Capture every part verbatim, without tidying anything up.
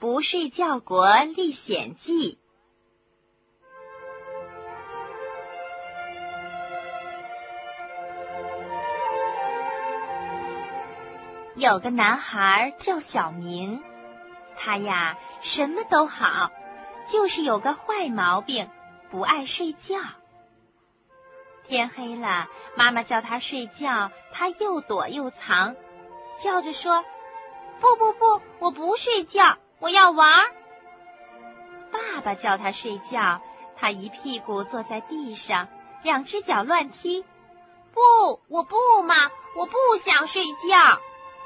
不睡觉国历险记》。有个男孩叫小明，他呀什么都好，就是有个坏毛病，不爱睡觉。天黑了，妈妈叫他睡觉，他又躲又藏，叫着说：不不不，我不睡觉，我要玩。爸爸叫他睡觉，他一屁股坐在地上，两只脚乱踢。不，我不嘛，我不想睡觉。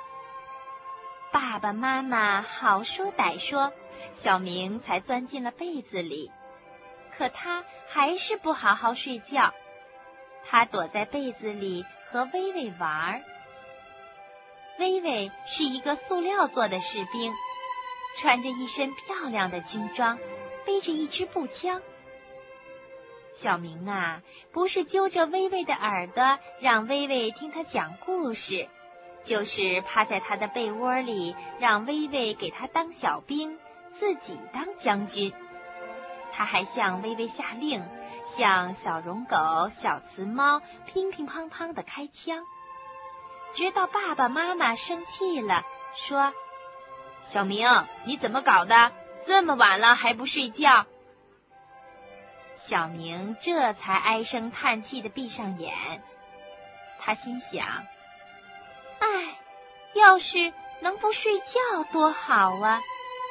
爸爸妈妈好说歹说，小明才钻进了被子里，可他还是不好好睡觉。他躲在被子里和薇薇玩。薇薇是一个塑料做的士兵，穿着一身漂亮的军装，背着一支步枪。小明啊，不是揪着薇薇的耳朵让薇薇听他讲故事，就是趴在他的被窝里让薇薇给他当小兵，自己当将军。他还向薇薇下令，向小绒狗、小雌猫乒乒乓乓地开枪，直到爸爸妈妈生气了，说：小明，你怎么搞的？这么晚了还不睡觉？小明这才唉声叹气地闭上眼。他心想：唉，要是能不睡觉多好啊！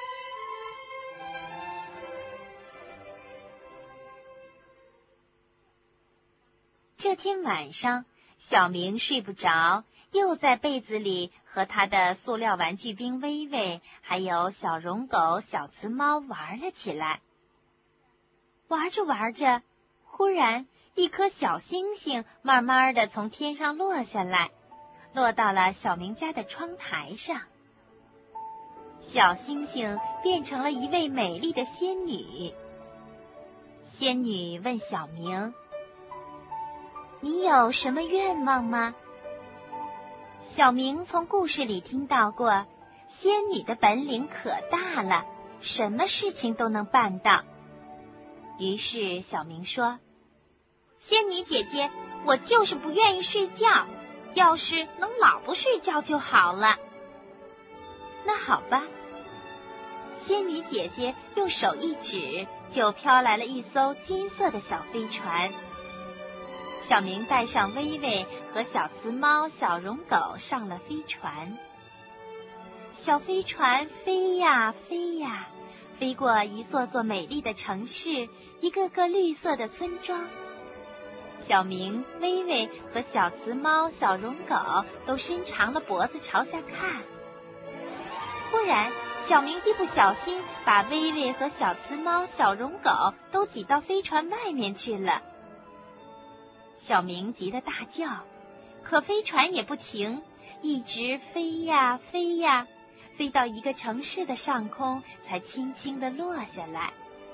这天晚上，小明睡不着，又在被子里和他的塑料玩具兵薇薇，还有小绒狗、小雌猫玩了起来。玩着玩着，忽然一颗小星星慢慢的从天上落下来，落到了小明家的窗台上。小星星变成了一位美丽的仙女。仙女问小明：你有什么愿望吗？小明从故事里听到过，仙女的本领可大了，什么事情都能办到。于是小明说：仙女姐姐，我就是不愿意睡觉，要是能老不睡觉就好了。那好吧。仙女姐姐用手一指，就飘来了一艘金色的小飞船。小明带上薇薇和小雌猫、小绒狗上了飞船。小飞船飞呀飞呀，飞过一座座美丽的城市，一个个绿色的村庄。小明、薇薇和小雌猫、小绒狗都伸长了脖子朝下看。忽然，小明一不小心把薇薇和小雌猫、小绒狗都挤到飞船外面去了。小明急得大叫，可飞船也不停，一直飞呀飞呀，飞到一个城市的上空，才轻轻地落下来。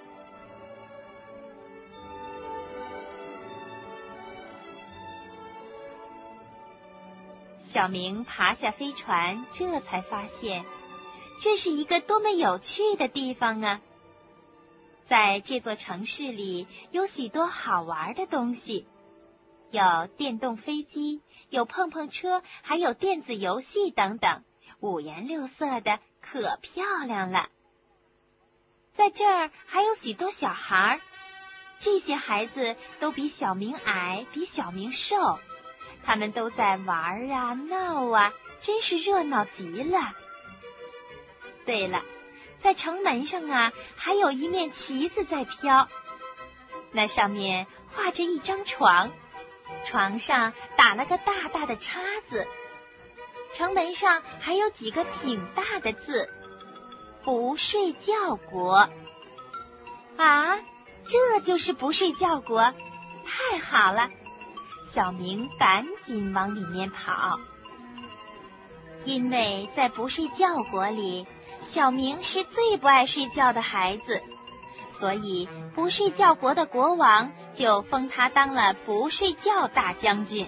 小明爬下飞船，这才发现这是一个多么有趣的地方啊！在这座城市里有许多好玩的东西，有电动飞机，有碰碰车，还有电子游戏等等，五颜六色的，可漂亮了。在这儿还有许多小孩，这些孩子都比小明矮，比小明瘦，他们都在玩啊闹啊，真是热闹极了。对了，在城门上啊，还有一面旗子在飘，那上面画着一张床，床上打了个大大的叉子，城门上还有几个挺大的字：不睡觉国。啊，这就是不睡觉国，太好了！小明赶紧往里面跑，因为在不睡觉国里，小明是最不爱睡觉的孩子，所以不睡觉国的国王就封他当了不睡觉大将军。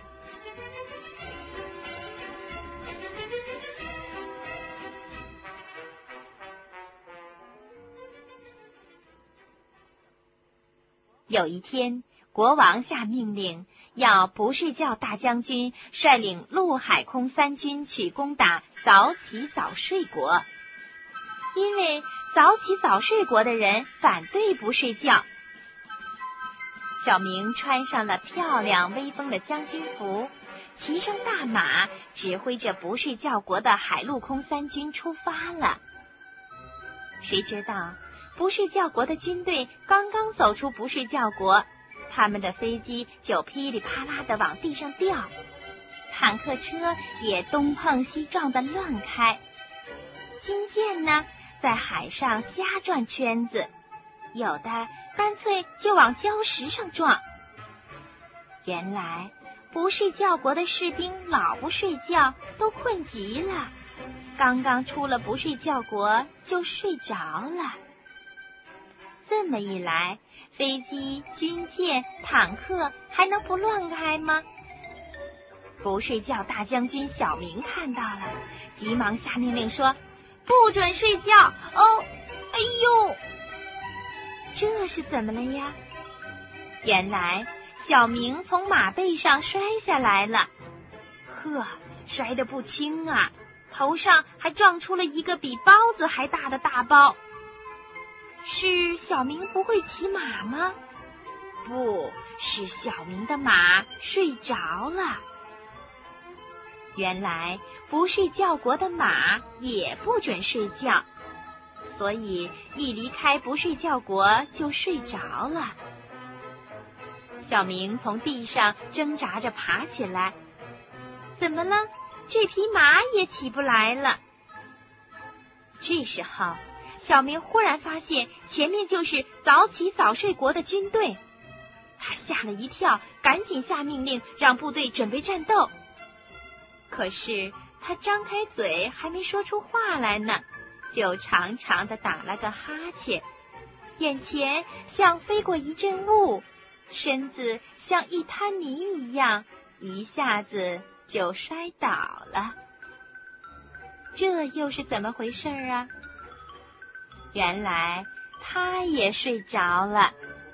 有一天，国王下命令，要不睡觉大将军率领陆海空三军去攻打早起早睡国，因为早起早睡国的人反对不睡觉。小明穿上了漂亮威风的将军服，骑上大马，指挥着不睡觉国的海陆空三军出发了。谁知道不睡觉国的军队刚刚走出不睡觉国，他们的飞机就噼里啪啦地往地上掉，坦克车也东碰西撞地乱开，军舰呢在海上瞎转圈子，有的干脆就往礁石上撞。原来不睡觉国的士兵老不睡觉，都困极了，刚刚出了不睡觉国就睡着了。这么一来，飞机、军舰、坦克还能不乱开吗？不睡觉大将军小明看到了，急忙下命令说：不准睡觉哦！哎呦，这是怎么了呀？原来小明从马背上摔下来了，呵，摔得不轻啊，头上还撞出了一个比包子还大的大包。是小明不会骑马吗？不是，小明的马睡着了。原来不睡觉国的马也不准睡觉，所以一离开不睡觉国就睡着了。小明从地上挣扎着爬起来，怎么了？这匹马也起不来了。这时候小明忽然发现前面就是早起早睡国的军队，他吓了一跳，赶紧下命令让部队准备战斗。可是他张开嘴还没说出话来呢，就长长的打了个哈欠，眼前像飞过一阵雾，身子像一滩泥一样，一下子就摔倒了。这又是怎么回事啊？原来他也睡着了。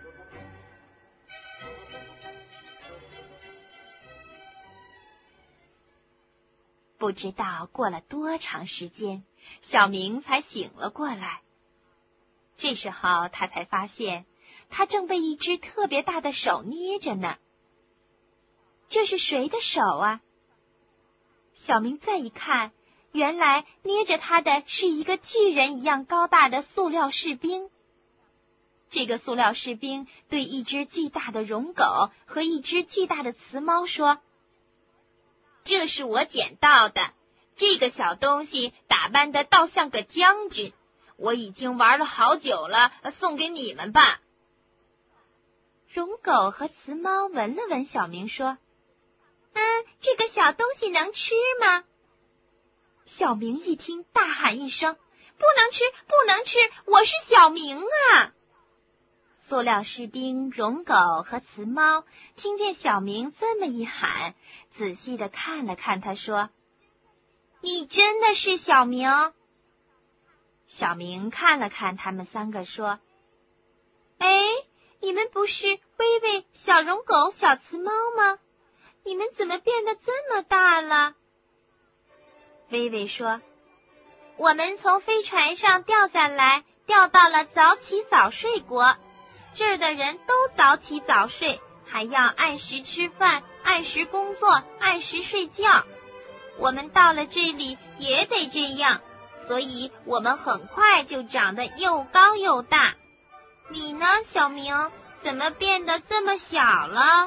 不知道过了多长时间，小明才醒了过来。这时候他才发现，他正被一只特别大的手捏着呢。这是谁的手啊？小明再一看，原来捏着他的是一个巨人一样高大的塑料士兵。这个塑料士兵对一只巨大的绒狗和一只巨大的雌猫说：这是我捡到的，这个小东西打扮得倒像个将军，我已经玩了好久了，送给你们吧。绒狗和雌猫闻了闻小明说：嗯，这个小东西能吃吗？小明一听，大喊一声：不能吃，不能吃，我是小明啊！塑料士兵、绒狗和雌猫听见小明这么一喊，仔细地看了看他，说：你真的是小明？小明看了看他们三个，说：哎，你们不是微微、小绒狗、小雌猫吗？你们怎么变得这么大了？微微说：我们从飞船上掉下来，掉到了早起早睡国，这儿的人都早起早睡，还要按时吃饭，按时工作，按时睡觉。我们到了这里也得这样，所以我们很快就长得又高又大。你呢，小明，怎么变得这么小了？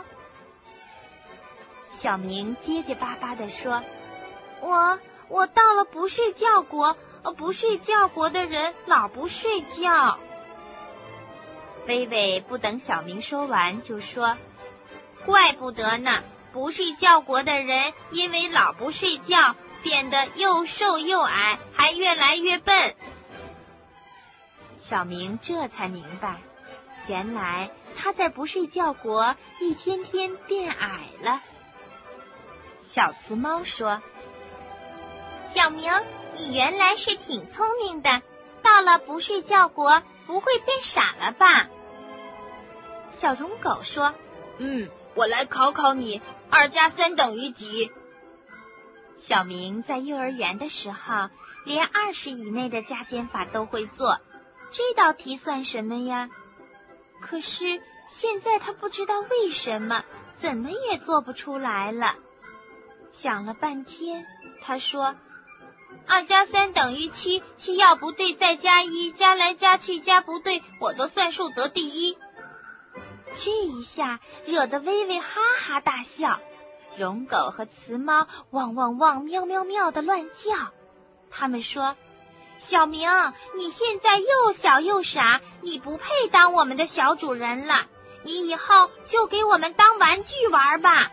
小明结结巴巴地说：我我到了不睡觉国，不睡觉国的人老不睡觉。微微不等小明说完就说：怪不得呢，不睡觉国的人因为老不睡觉，变得又瘦又矮，还越来越笨。小明这才明白，原来他在不睡觉国一天天变矮了。小雌猫说：小明，你原来是挺聪明的，到了不睡觉国不会变傻了吧？ 小绒狗说： 嗯，我来考考你，二加三等于几？ 小明在幼儿园的时候，连二十以内的加减法都会做，这道题算什么呀？可是现在他不知道为什么，怎么也做不出来了。想了半天，他说：二加三等于七，七要不对再加一，加来加去加不对，我的算术得第一。这一下惹得微微哈哈大笑，绒狗和雌猫汪汪汪喵喵喵的乱叫。他们说：小明，你现在又小又傻，你不配当我们的小主人了，你以后就给我们当玩具玩吧。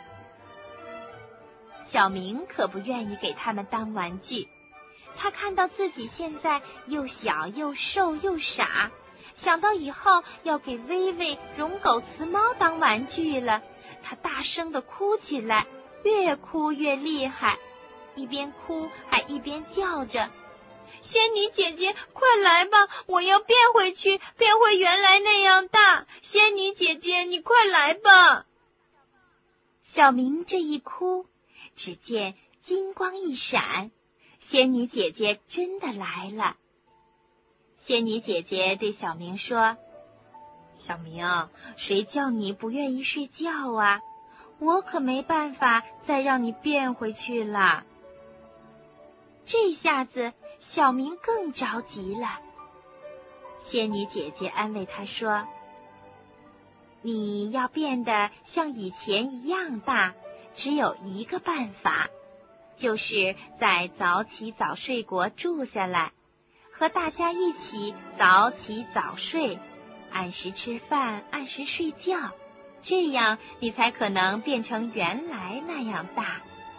小明可不愿意给他们当玩具，他看到自己现在又小又瘦又傻，想到以后要给微微、绒狗、雌猫当玩具了，他大声地哭起来，越哭越厉害，一边哭还一边叫着：仙女姐姐，快来吧，我要变回去，变回原来那样大。仙女姐姐，你快来吧。小明这一哭，只见金光一闪，仙女姐姐真的来了。仙女姐姐对小明说：小明，谁叫你不愿意睡觉啊？我可没办法再让你变回去了。这下子小明更着急了。仙女姐姐安慰他说：你要变得像以前一样大，只有一个办法，就是在早起早睡国住下来，和大家一起早起早睡，按时吃饭，按时睡觉，这样你才可能变成原来那样大。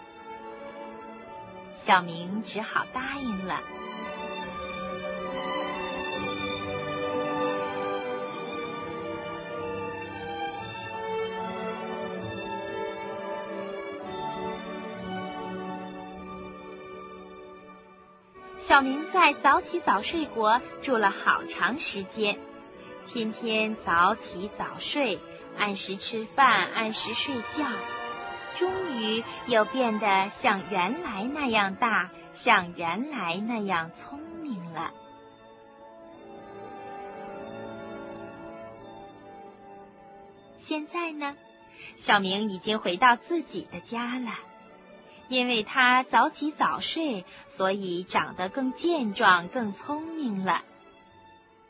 小明只好答应了。小明在早起早睡国住了好长时间，天天早起早睡，按时吃饭，按时睡觉，终于又变得像原来那样大，像原来那样聪明了。现在呢，小明已经回到自己的家了。因为他早起早睡，所以长得更健壮、更聪明了。